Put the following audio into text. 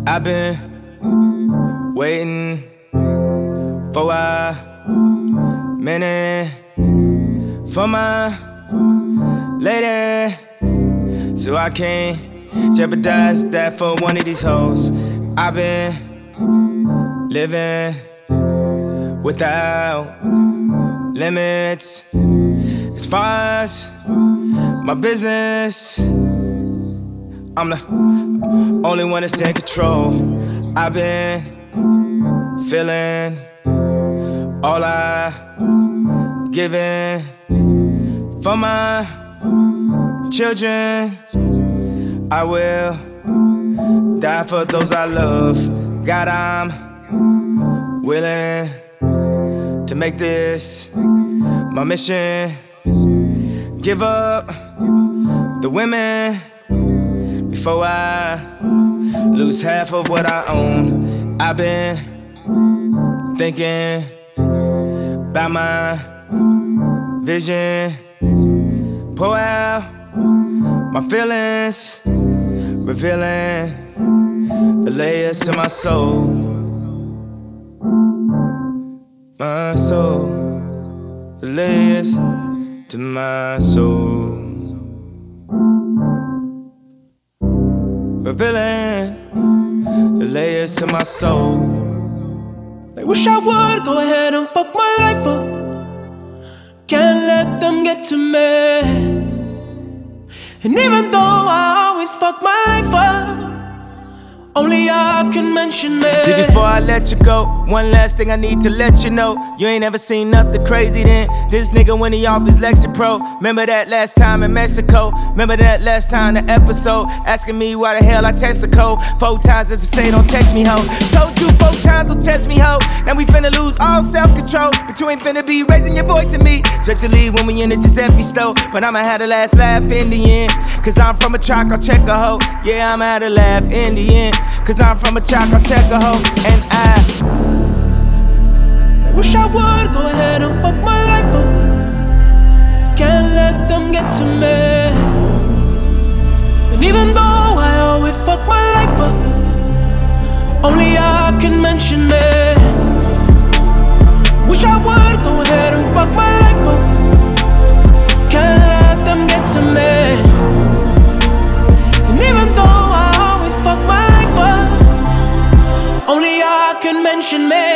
I've been waiting for a minute for my lady, so I can't jeopardize that for one of these hoes. I've been living without limits as far as my business. I'm the only one that's in control. I've been feeling all I given for my children. I will die for those I love. God, I'm willing to make this my mission. Give up the women before I lose half of what I own. I've been thinking about my vision, pour out my feelings, revealing the layers to my soul. My soul, the layers to my soul. Revealing the layers to my soul. I wish I would go ahead and fuck my life up. Can't let them get to me. And even though I always fuck my life up, only I can mention it. See, before I let you go, one last thing I need to let you know. You ain't ever seen nothing crazy then. This nigga when he off his Lexapro. Remember that last time in Mexico? Remember that last time the episode? Asking me why the hell I text the code 4 times just to say don't text me, ho. Told you 4 times don't text me, ho. Now we finna lose all self-control, but you ain't finna be raising your voice at me, especially when we in the Giuseppe store. But I'ma have the last laugh in the end, cause I'm from a track, I'll check a hoe. Yeah, I'ma have the laugh in the end, cause I'm from a track, I'll check a hoe. And I wish I would go ahead and fuck my life up. Can't let them get to me. And even though I always fuck my life up, only I can mention it. Wish I would go ahead and fuck my life up. Can't let them get to me. And even though I always fuck my life up, only I can mention me.